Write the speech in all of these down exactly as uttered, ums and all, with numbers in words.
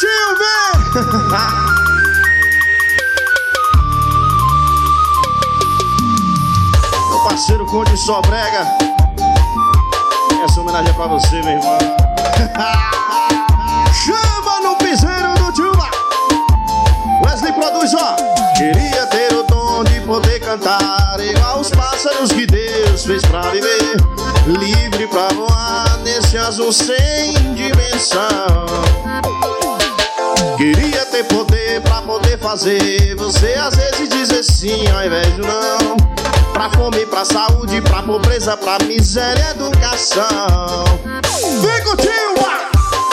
tio, vem! Meu parceiro Conde Sobrega, essa homenagem é pra você, meu irmão. Chama no piseiro do tio Mar. Wesley produz, ó. Queria ter o dom de poder cantar igual os pássaros que Deus fez pra viver, livre pra voar nesse azul sem dimensão. Queria ter poder pra poder fazer você às vezes dizer sim ao invés de não, pra fome, pra saúde, pra pobreza, pra miséria, educação. Vem com o tio, vai!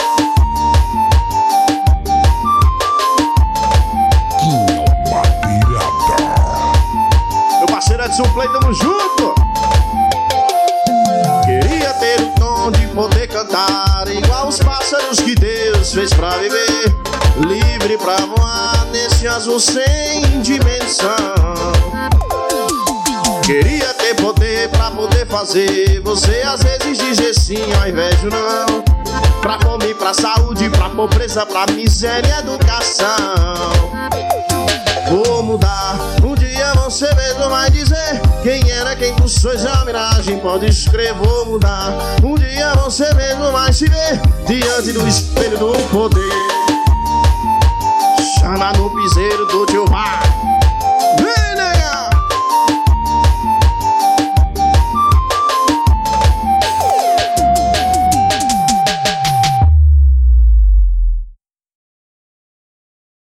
Meu parceiro Edson Play, tamo junto! Queria ter o dom de poder cantar igual os pássaros que Deus fez pra viver, livre pra voar nesse azul sem dimensão. Queria ter poder pra poder fazer você às vezes dizer sim ao invés de não, pra fome, pra saúde, pra pobreza, pra miséria e educação. Vou mudar, um dia você mesmo vai dizer quem era quem com sua miragem pode escrever. Vou mudar, um dia você mesmo vai se ver diante do espelho do poder. Chama no piseiro do tio Mar.